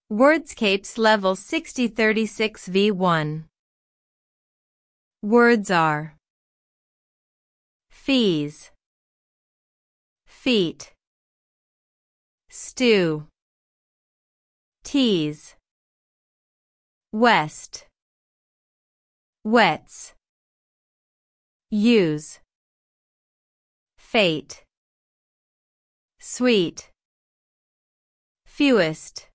Wordscapes Level 6036 V1. Words are fees, feet, stew, tease, west, wets, use, fate, sweet, fewest,